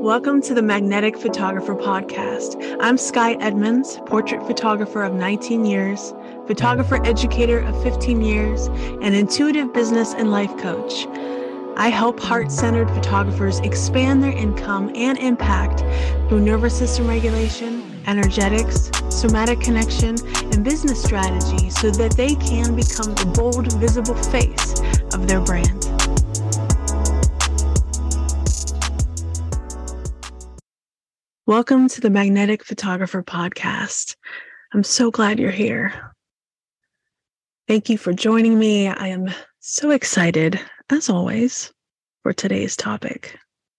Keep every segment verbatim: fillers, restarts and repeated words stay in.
Welcome to the Magnetic Photographer Podcast. I'm Sky Edmonds, portrait photographer of nineteen years, photographer educator of fifteen years, and intuitive business and life coach. I help heart-centered photographers expand their income and impact through nervous system regulation, energetics, somatic connection, and business strategy so that they can become the bold, visible face of their brand. Welcome to the Magnetic Photographer Podcast. I'm so glad you're here. Thank you for joining me. I am so excited, as always, for today's topic.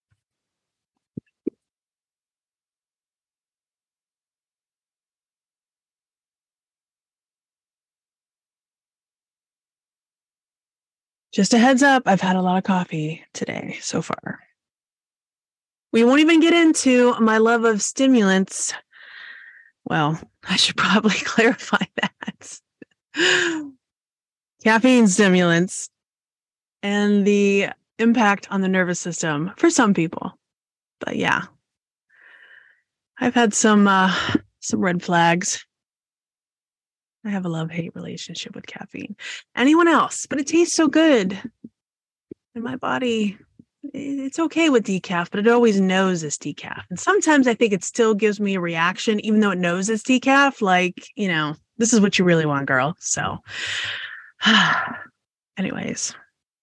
Just a heads up, I've had a lot of coffee today so far. We won't even get into my love of stimulants. Well, I should probably clarify that. Caffeine stimulants and the impact on the nervous system for some people. But yeah, I've had some uh, some red flags. I have a love-hate relationship with caffeine. Anyone else? But it tastes so good. And my body, it's okay with decaf, but it always knows it's decaf. And sometimes I think it still gives me a reaction, even though it knows it's decaf. Like, you know, this is what you really want, girl. So anyways,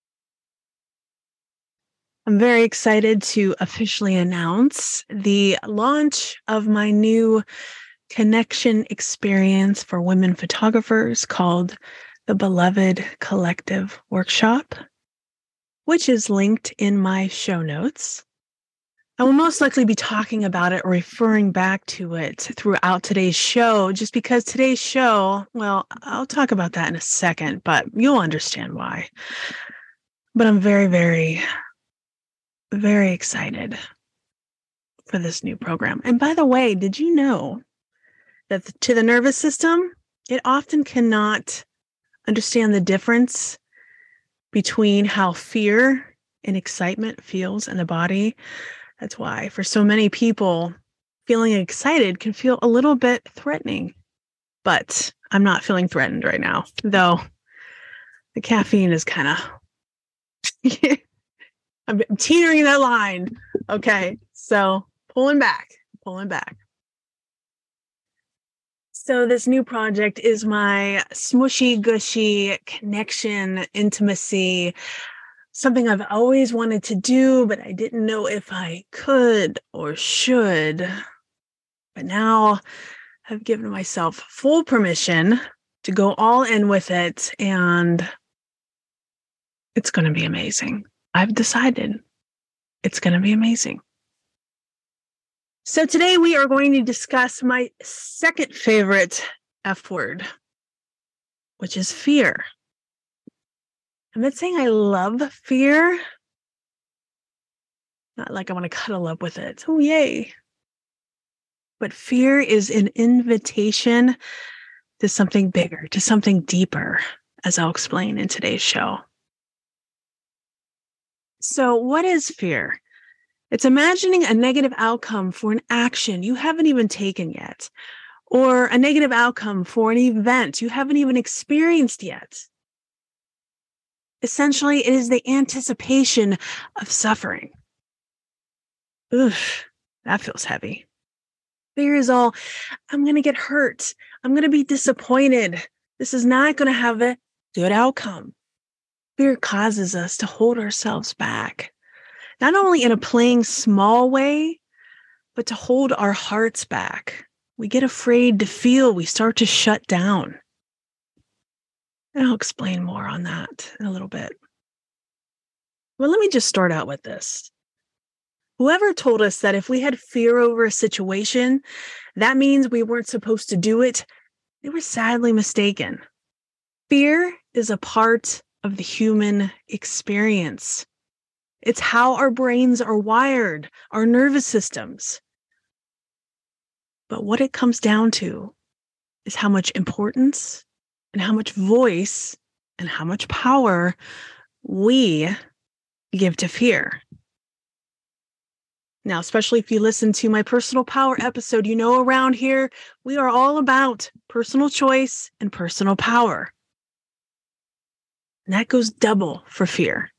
I'm very excited to officially announce the launch of my new connection experience for women photographers called the Beloved Collective Workshop, which is linked in my show notes. I will most likely be talking about it or referring back to it throughout today's show, just because today's show, well, I'll talk about that in a second, but you'll understand why. But I'm very, very, very excited for this new program. And by the way, did you know that to the nervous system, it often cannot understand the difference between how fear and excitement feels in the body? That's why for so many people, feeling excited can feel a little bit threatening. But I'm not feeling threatened right now, though the caffeine is kind of, I'm teetering that line. Okay, so pulling back, pulling back. So this new project is my smushy, gushy connection, intimacy, something I've always wanted to do, but I didn't know if I could or should. But now I've given myself full permission to go all in with it, and it's going to be amazing. I've decided it's going to be amazing. So today we are going to discuss my second favorite F word, which is fear. I'm not saying I love fear. Not like I want to cuddle up with it. Oh, yay. But fear is an invitation to something bigger, to something deeper, as I'll explain in today's show. So what is fear? It's imagining a negative outcome for an action you haven't even taken yet, or a negative outcome for an event you haven't even experienced yet. Essentially, it is the anticipation of suffering. Ugh, that feels heavy. Fear is all, I'm going to get hurt. I'm going to be disappointed. This is not going to have a good outcome. Fear causes us to hold ourselves back. Not only in a playing small way, but to hold our hearts back. We get afraid to feel, we start to shut down. And I'll explain more on that in a little bit. Well, let me just start out with this. Whoever told us that if we had fear over a situation, that means we weren't supposed to do it, they were sadly mistaken. Fear is a part of the human experience. It's how our brains are wired, our nervous systems. But what it comes down to is how much importance and how much voice and how much power we give to fear. Now, especially if you listen to my personal power episode, you know around here, we are all about personal choice and personal power. And that goes double for fear.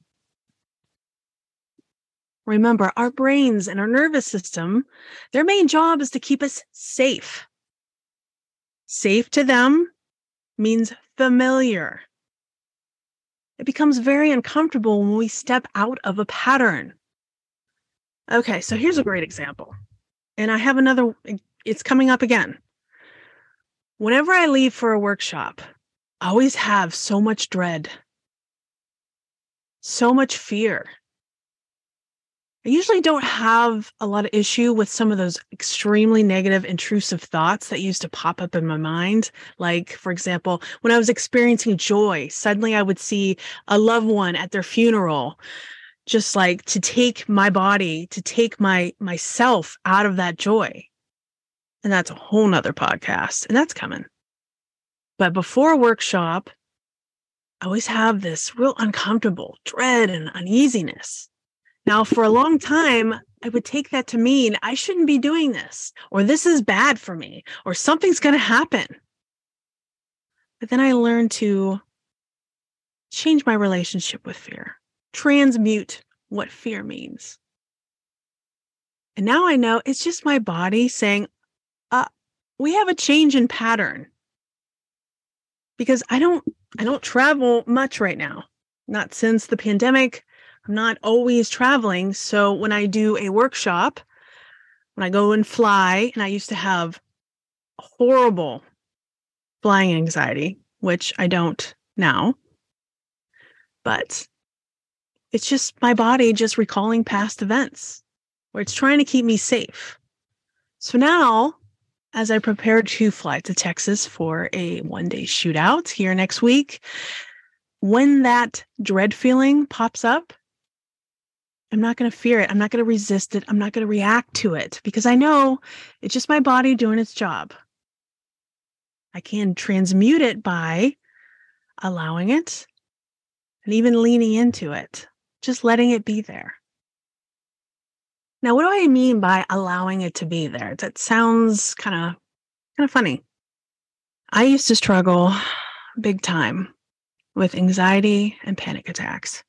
Remember, our brains and our nervous system, their main job is to keep us safe. Safe to them means familiar. It becomes very uncomfortable when we step out of a pattern. Okay, so here's a great example. And I have another, it's coming up again. Whenever I leave for a workshop, I always have so much dread, so much fear. I usually don't have a lot of issue with some of those extremely negative, intrusive thoughts that used to pop up in my mind. Like, for example, when I was experiencing joy, suddenly I would see a loved one at their funeral, just like to take my body, to take my myself out of that joy. And that's a whole nother podcast, and that's coming. But before a workshop, I always have this real uncomfortable dread and uneasiness. Now, for a long time, I would take that to mean I shouldn't be doing this, or this is bad for me, or something's going to happen. But then I learned to change my relationship with fear, transmute what fear means. And now I know it's just my body saying, uh, we have a change in pattern. Because I don't, I don't travel much right now, not since the pandemic. I'm not always traveling. So when I do a workshop, when I go and fly, and I used to have horrible flying anxiety, which I don't now, but it's just my body just recalling past events where it's trying to keep me safe. So now, as I prepare to fly to Texas for a one-day shootout here next week, when that dread feeling pops up, I'm not going to fear it. I'm not going to resist it. I'm not going to react to it because I know it's just my body doing its job. I can transmute it by allowing it and even leaning into it, just letting it be there. Now, what do I mean by allowing it to be there? That sounds kind of kind of funny. I used to struggle big time with anxiety and panic attacks.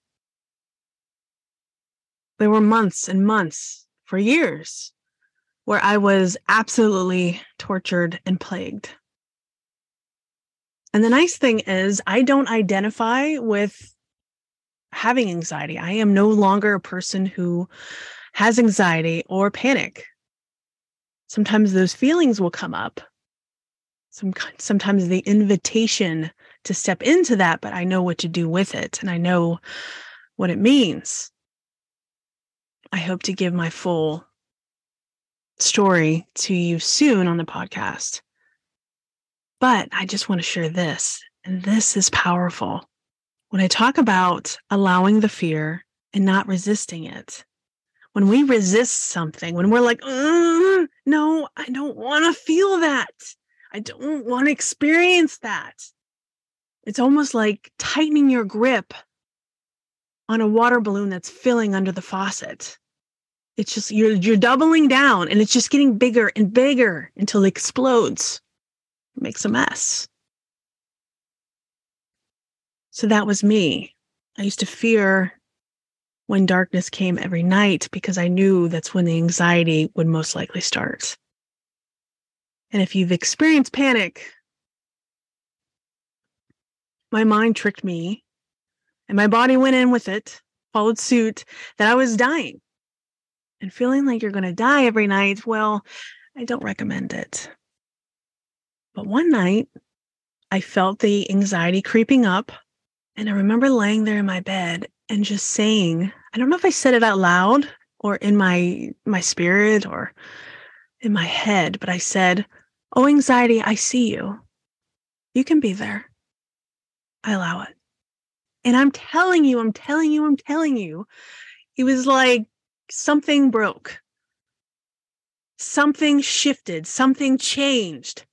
There were months and months, for years, where I was absolutely tortured and plagued. And the nice thing is, I don't identify with having anxiety. I am no longer a person who has anxiety or panic. Sometimes those feelings will come up. Some, sometimes the invitation to step into that, but I know what to do with it, and I know what it means. I hope to give my full story to you soon on the podcast. But I just want to share this, and this is powerful. When I talk about allowing the fear and not resisting it, when we resist something, when we're like, no, I don't want to feel that. I don't want to experience that. It's almost like tightening your grip on a water balloon that's filling under the faucet. It's just, you're you're doubling down, and it's just getting bigger and bigger until it explodes. It makes a mess. So that was me. I used to fear when darkness came every night because I knew that's when the anxiety would most likely start. And if you've experienced panic, my mind tricked me, and my body went in with it, followed suit, that I was dying. And feeling like you're going to die every night, well, I don't recommend it. But one night, I felt the anxiety creeping up, and I remember laying there in my bed and just saying, I don't know if I said it out loud or in my my spirit or in my head, but I said, "Oh, anxiety, I see you. You can be there. I allow it." And I'm telling you, I'm telling you, I'm telling you, it was like something broke. Something shifted. Something changed.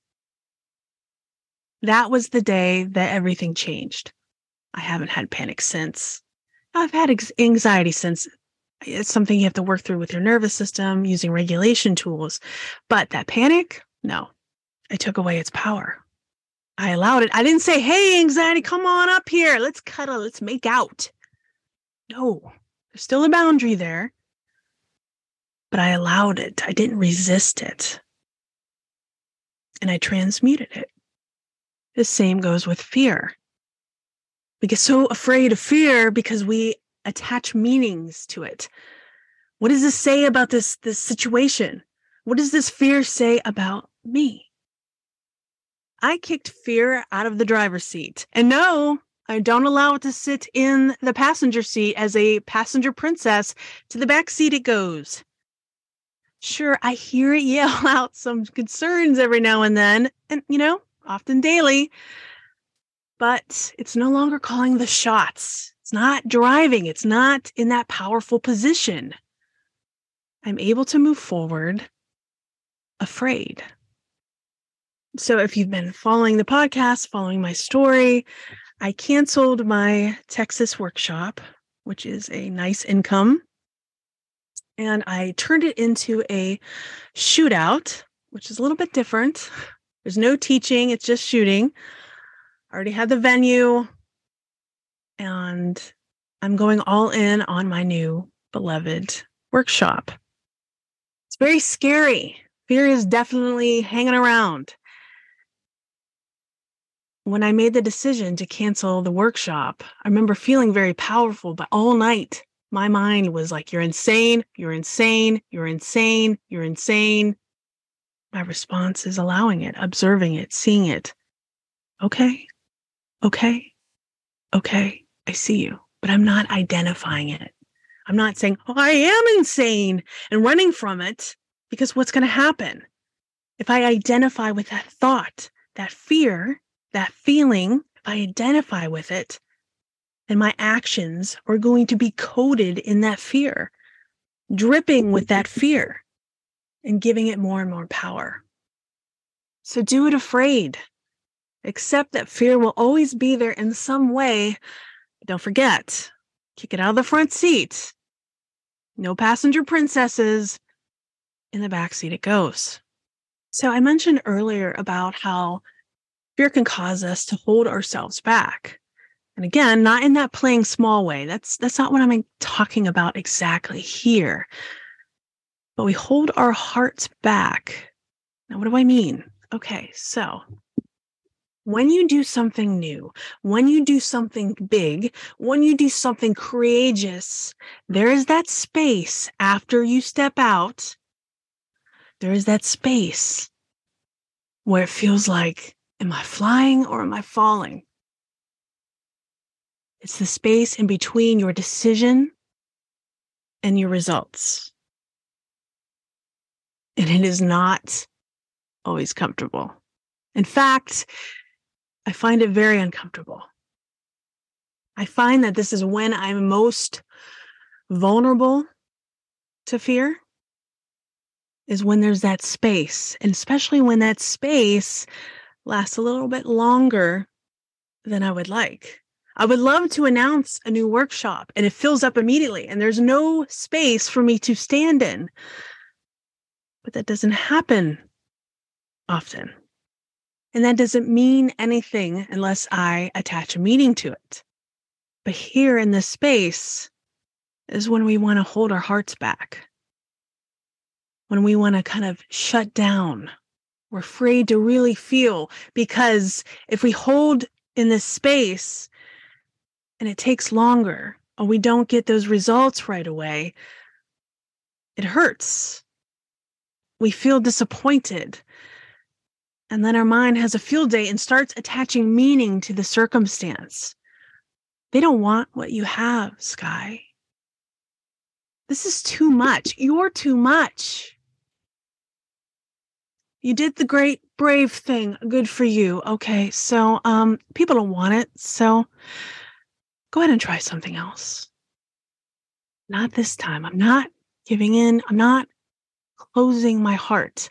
That was the day that everything changed. I haven't had panic since. I've had anxiety since It's something you have to work through with your nervous system using regulation tools. But that panic, no, I took away its power. I allowed it. I didn't say, hey, anxiety, come on up here. Let's cuddle. Let's make out. No, there's still a boundary there. But I allowed it. I didn't resist it. And I transmuted it. The same goes with fear. We get so afraid of fear because we attach meanings to it. What does this say about this, this situation? What does this fear say about me? I kicked fear out of the driver's seat. And no, I don't allow it to sit in the passenger seat as a passenger princess. To the back seat it goes. Sure, I hear it yell out some concerns every now and then, and, you know, often daily, but it's no longer calling the shots. It's not driving. It's not in that powerful position. I'm able to move forward afraid. So if you've been following the podcast, following my story, I canceled my Texas workshop, which is a nice income. And I turned it into a shootout, which is a little bit different. There's no teaching. It's just shooting. I already had the venue. And I'm going all in on my new beloved workshop. It's very scary. Fear is definitely hanging around. When I made the decision to cancel the workshop, I remember feeling very powerful, but all night, my mind was like, you're insane, you're insane, you're insane, you're insane. My response is allowing it, observing it, seeing it. Okay, okay, okay, I see you, but I'm not identifying it. I'm not saying, oh, I am insane and running from it, because what's going to happen? If I identify with that thought, that fear, that feeling, if I identify with it, then my actions are going to be coded in that fear, dripping with that fear, and giving it more and more power. So do it afraid. Accept that fear will always be there in some way. But don't forget, kick it out of the front seat. No passenger princesses. In the back seat it goes. So I mentioned earlier about how fear can cause us to hold ourselves back. And again, not in that playing small way. That's that's not what I'm talking about exactly here. But we hold our hearts back. Now, what do I mean? Okay, so when you do something new, when you do something big, when you do something courageous, there is that space after you step out. There is that space where it feels like, am I flying or am I falling? It's the space in between your decision and your results. And it is not always comfortable. In fact, I find it very uncomfortable. I find that this is when I'm most vulnerable to fear, is when there's that space, and especially when that space lasts a little bit longer than I would like. I would love to announce a new workshop and it fills up immediately and there's no space for me to stand in. But that doesn't happen often. And that doesn't mean anything unless I attach a meaning to it. But here in this space is when we want to hold our hearts back. When we want to kind of shut down. We're afraid to really feel, because if we hold in this space and it takes longer or we don't get those results right away, it hurts. We feel disappointed. And then our mind has a field day and starts attaching meaning to the circumstance. They don't want what you have, Sky. This is too much. You're too much. You did the great brave thing. Good for you. Okay, so um, people don't want it. So go ahead and try something else. Not this time. I'm not giving in. I'm not closing my heart.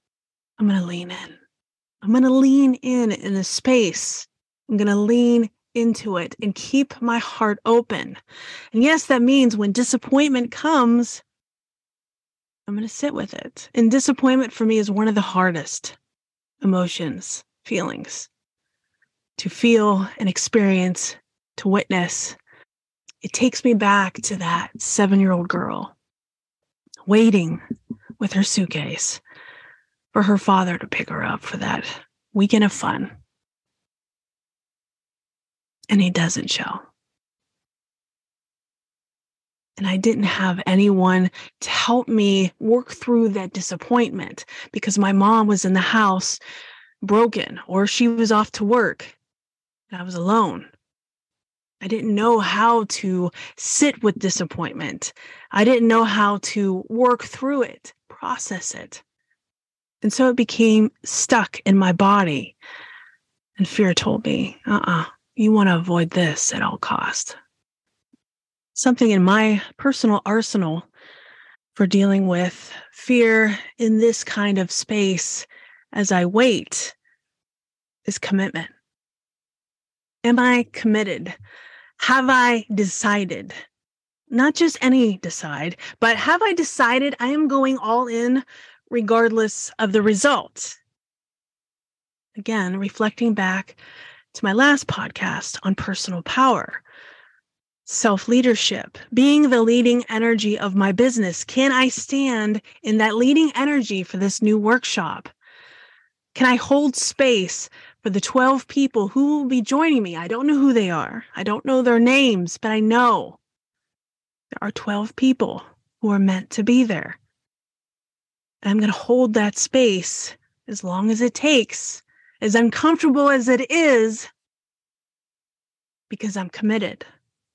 I'm going to lean in. I'm going to lean in in the space. I'm going to lean into it and keep my heart open. And yes, that means when disappointment comes, I'm going to sit with it. And disappointment for me is one of the hardest emotions, feelings to feel and experience, to witness. It takes me back to that seven-year-old girl waiting with her suitcase for her father to pick her up for that weekend of fun. And he doesn't show. And I didn't have anyone to help me work through that disappointment because my mom was in the house broken or she was off to work and I was alone. I didn't know how to sit with disappointment. I didn't know how to work through it, process it. And so it became stuck in my body. And fear told me, uh-uh, you want to avoid this at all costs. Something in my personal arsenal for dealing with fear in this kind of space as I wait is commitment. Am I committed? Have I decided? Not just any decide, but have I decided I am going all in regardless of the result? Again, reflecting back to my last podcast on personal power. Self-leadership, being the leading energy of my business. Can I stand in that leading energy for this new workshop? Can I hold space for the twelve people who will be joining me? I don't know who they are. I don't know their names, but I know there are twelve people who are meant to be there. And I'm going to hold that space as long as it takes, as uncomfortable as it is, because I'm committed.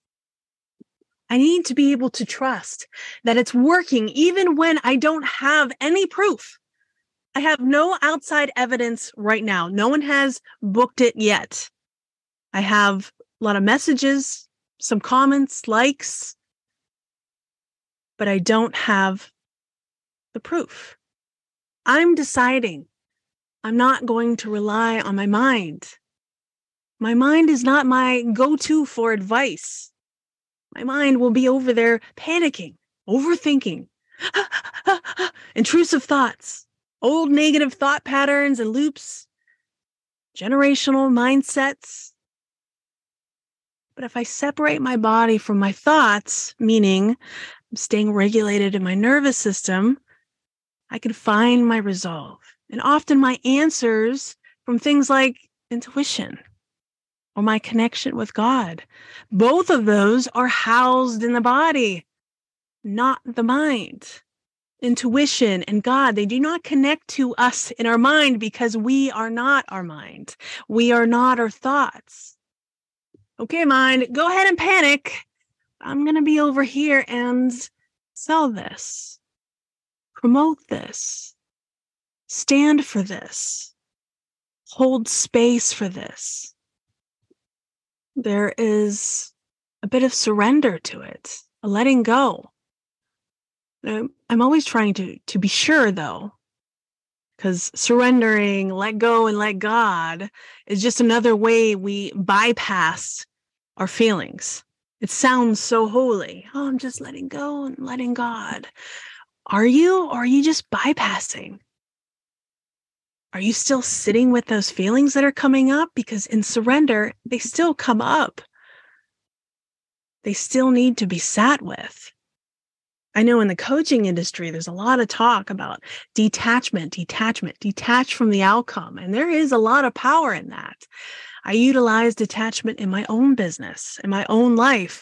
I need to be able to trust that it's working even when I don't have any proof. I have no outside evidence right now. No one has booked it yet. I have a lot of messages, some comments, likes, but I don't have the proof. I'm deciding I'm not going to rely on my mind. My mind is not my go-to for advice. My mind will be over there panicking, overthinking, intrusive thoughts, old negative thought patterns and loops, generational mindsets. But if I separate my body from my thoughts, meaning I'm staying regulated in my nervous system, I can find my resolve. And often my answers from things like intuition or my connection with God. Both of those are housed in the body, not the mind. Intuition and God, they do not connect to us in our mind because we are not our mind. We are not our thoughts. Okay, mind, go ahead and panic. I'm going to be over here and sell this, promote this, stand for this, hold space for this. There is a bit of surrender to it, a letting go. I'm always trying to, to be sure, though, because surrendering, let go, and let God is just another way we bypass our feelings. It sounds so holy. Oh, I'm just letting go and letting God. Are you, or are you just bypassing? Are you still sitting with those feelings that are coming up? Because in surrender, they still come up. They still need to be sat with. I know in the coaching industry, there's a lot of talk about detachment, detachment, detach from the outcome. And there is a lot of power in that. I utilize detachment in my own business, in my own life.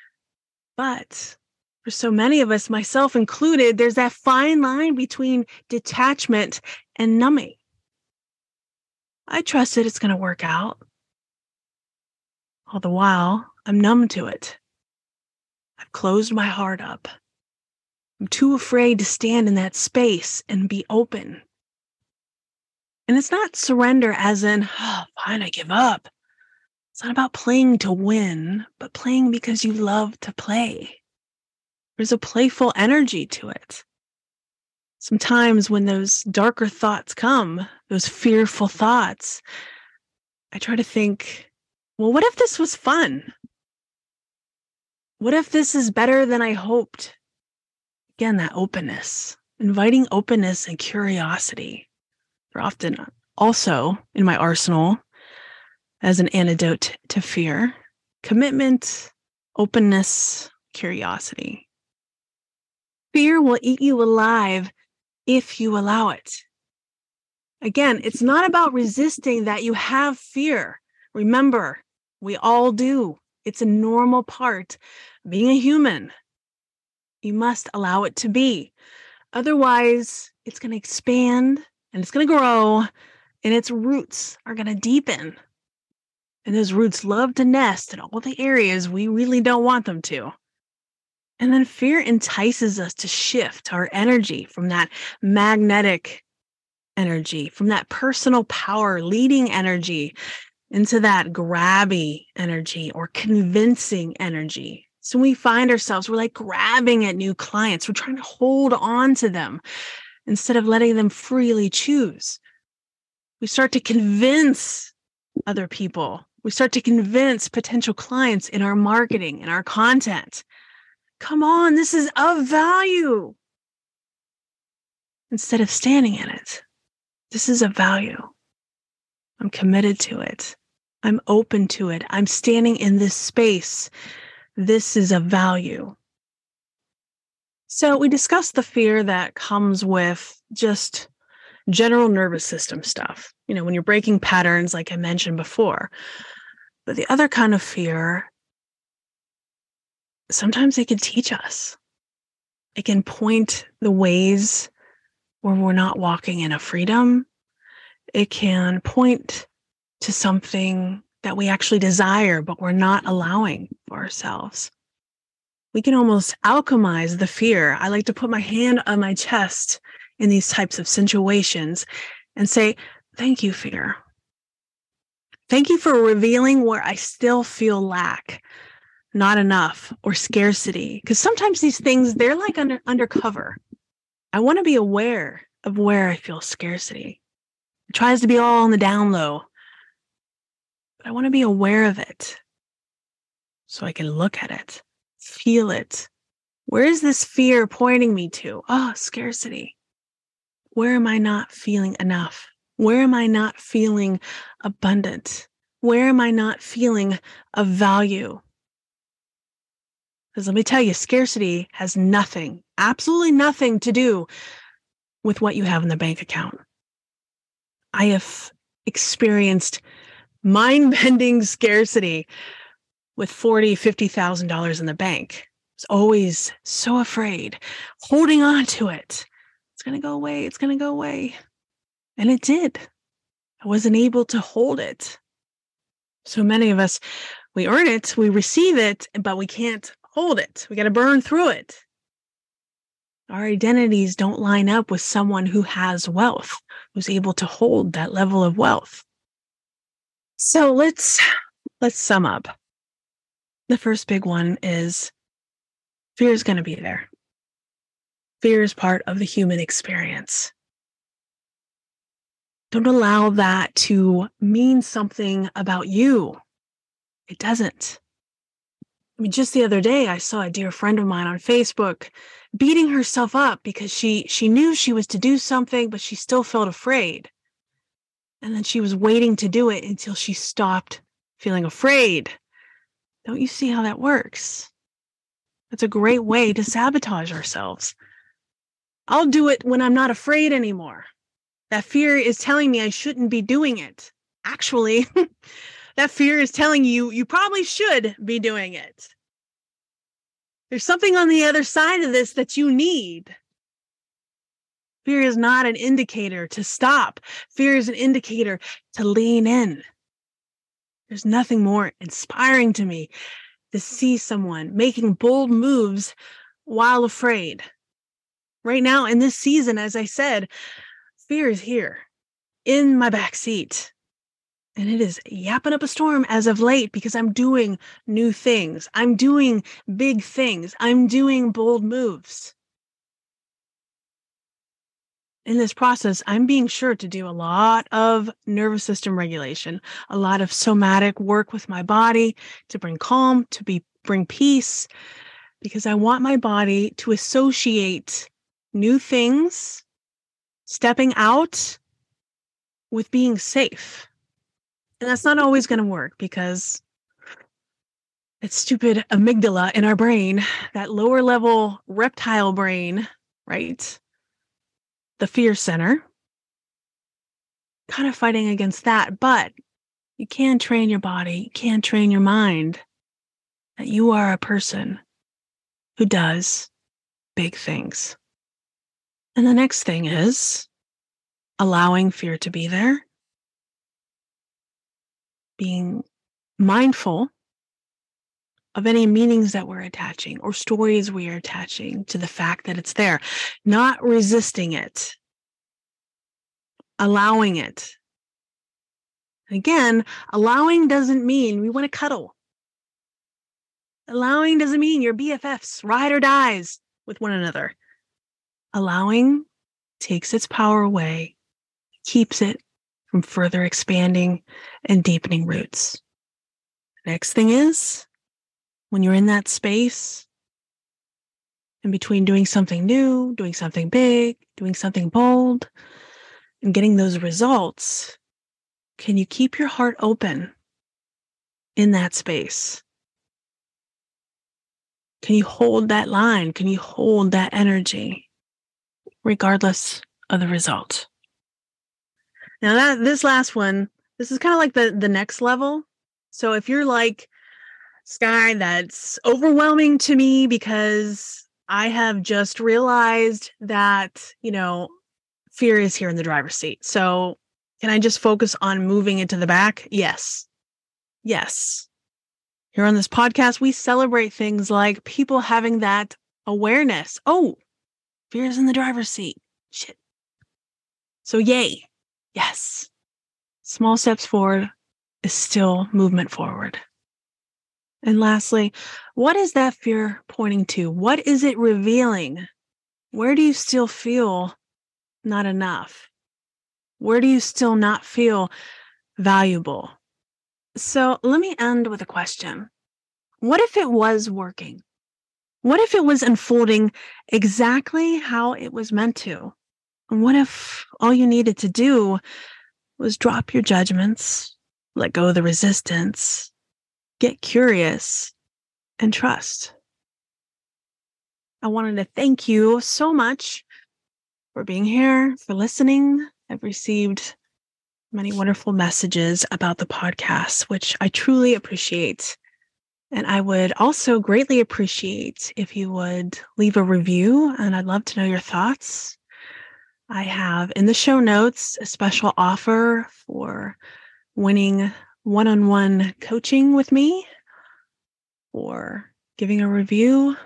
But for so many of us, myself included, there's that fine line between detachment and numbing. I trust that it's going to work out. All the while, I'm numb to it. I've closed my heart up. I'm too afraid to stand in that space and be open. And it's not surrender as in, oh, fine, I give up. It's not about playing to win, but playing because you love to play. There's a playful energy to it. Sometimes when those darker thoughts come, those fearful thoughts, I try to think, well, what if this was fun? What if this is better than I hoped? Again, that openness, inviting openness and curiosity. They're often also in my arsenal as an antidote to fear. Commitment, openness, curiosity. Fear will eat you alive if you allow it. Again, it's not about resisting that you have fear. Remember, we all do. It's a normal part of being a human. You must allow it to be. Otherwise, it's going to expand and it's going to grow and its roots are going to deepen. And those roots love to nest in all the areas we really don't want them to. And then fear entices us to shift our energy from that magnetic energy, from that personal power leading energy into that grabby energy or convincing energy. So we find ourselves, we're like grabbing at new clients. We're trying to hold on to them instead of letting them freely choose. We start to convince other people. We start to convince potential clients in our marketing, in our content. Come on, this is of value. Instead of standing in it, this is of value. I'm committed to it. I'm open to it. I'm standing in this space. This is of value. So we discussed the fear that comes with just general nervous system stuff. You know, when you're breaking patterns, like I mentioned before. But the other kind of fear, sometimes it can teach us. It can point the ways where we're not walking in a freedom. It can point to something that we actually desire, but we're not allowing for ourselves. We can almost alchemize the fear. I like to put my hand on my chest in these types of situations and say, thank you, fear. Thank you for revealing where I still feel lack, not enough, or scarcity. Because sometimes these things, they're like under undercover. I want to be aware of where I feel scarcity. It tries to be all on the down low. But I want to be aware of it so I can look at it, feel it. Where is this fear pointing me to? Oh, scarcity. Where am I not feeling enough? Where am I not feeling abundant? Where am I not feeling of value? Because let me tell you, scarcity has nothing, absolutely nothing to do with what you have in the bank account. I have experienced mind-bending scarcity with forty thousand dollars, fifty thousand dollars in the bank. I was always so afraid, holding on to it. It's going to go away. It's going to go away. And it did. I wasn't able to hold it. So many of us, we earn it, we receive it, but we can't hold it. We got to burn through it. Our identities don't line up with someone who has wealth, who's able to hold that level of wealth. So let's let's sum up. The first big one is fear is going to be there. Fear is part of the human experience. Don't allow that to mean something about you. It doesn't. I mean, just the other day, I saw a dear friend of mine on Facebook beating herself up because she she knew she was to do something, but she still felt afraid. And then she was waiting to do it until she stopped feeling afraid. Don't you see how that works? That's a great way to sabotage ourselves. I'll do it when I'm not afraid anymore. That fear is telling me I shouldn't be doing it. Actually, that fear is telling you you probably should be doing it. There's something on the other side of this that you need. Fear is not an indicator to stop. Fear is an indicator to lean in. There's nothing more inspiring to me to see someone making bold moves while afraid. Right now, in this season, as I said, fear is here in my back seat. And it is yapping up a storm as of late because I'm doing new things. I'm doing big things. I'm doing bold moves. in this process, I'm being sure to do a lot of nervous system regulation, a lot of somatic work with my body to bring calm, to be bring peace, because I want my body to associate new things, stepping out, with being safe. And that's not always going to work because it's stupid amygdala in our brain, that lower level reptile brain, right? The fear center, kind of fighting against that. But you can train your body, you can train your mind that you are a person who does big things. And the next thing is allowing fear to be there, being mindful of any meanings that we're attaching or stories we are attaching to the fact that it's there, not resisting it, allowing it. Again, allowing doesn't mean we want to cuddle. Allowing doesn't mean you're B F Fs, ride or dies with one another. Allowing takes its power away, keeps it from further expanding and deepening roots. Next thing is, when you're in that space, in between doing something new, doing something big, doing something bold, and getting those results, can you keep your heart open in that space? Can you hold that line? Can you hold that energy, regardless of the result? Now, that this last one, this is kind of like the, the next level. So if you're like, Sky, that's overwhelming to me because I have just realized that, you know, fear is here in the driver's seat. So can I just focus on moving it to the back? Yes. Yes. Here on this podcast, we celebrate things like people having that awareness. Oh, fear is in the driver's seat. Shit. So yay. Yes. Small steps forward is still movement forward. And lastly, what is that fear pointing to? What is it revealing? Where do you still feel not enough? Where do you still not feel valuable? So let me end with a question. What if it was working? What if it was unfolding exactly how it was meant to? And what if all you needed to do was drop your judgments, let go of the resistance, get curious, and trust? I wanted to thank you so much for being here, for listening. I've received many wonderful messages about the podcast, which I truly appreciate. And I would also greatly appreciate if you would leave a review, and I'd love to know your thoughts. I have in the show notes a special offer for winning one-on-one coaching with me or giving a review.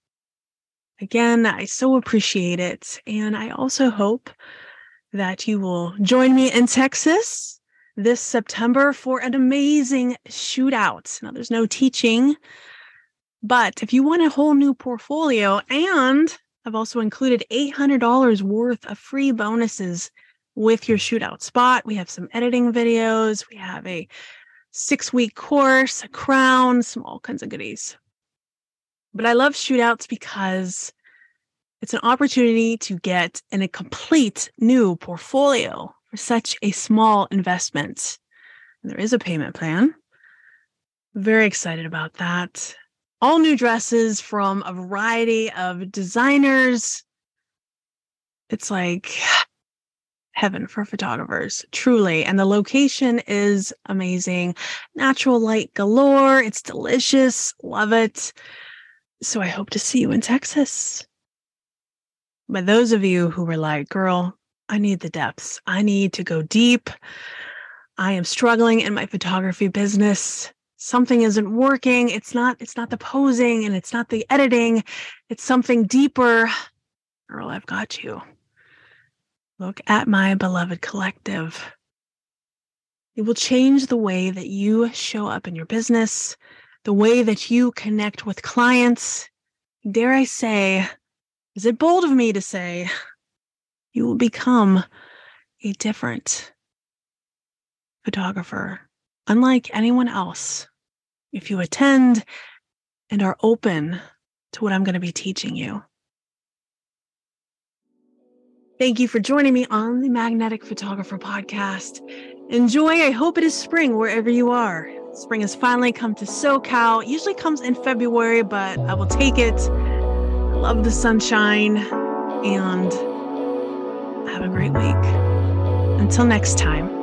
Again, I so appreciate it. And I also hope that you will join me in Texas this September for an amazing shootout. Now, there's no teaching, but if you want a whole new portfolio, and I've also included eight hundred dollars worth of free bonuses with your shootout spot. We have some editing videos. We have a six-week course, a crown, some all kinds of goodies. But I love shootouts because it's an opportunity to get in a complete new portfolio for such a small investment. And there is a payment plan. Very excited about that. All new dresses from a variety of designers. It's like heaven for photographers, truly. And the location is amazing. Natural light galore. It's delicious. Love it. So I hope to see you in Texas. But those of you who were like, girl, I need the depths. I need to go deep. I am struggling in my photography business. Something isn't working. It's not, it's not the posing and it's not the editing. It's something deeper. Girl, I've got you. Look at my beloved collective. It will change the way that you show up in your business, the way that you connect with clients. Dare I say, is it bold of me to say, you will become a different photographer, unlike anyone else, if you attend and are open to what I'm going to be teaching you. Thank you for joining me on the Magnetic Photographer Podcast. Enjoy. I hope it is spring wherever you are. Spring has finally come to SoCal. It usually comes in February, but I will take it. I love the sunshine, and have a great week. Until next time.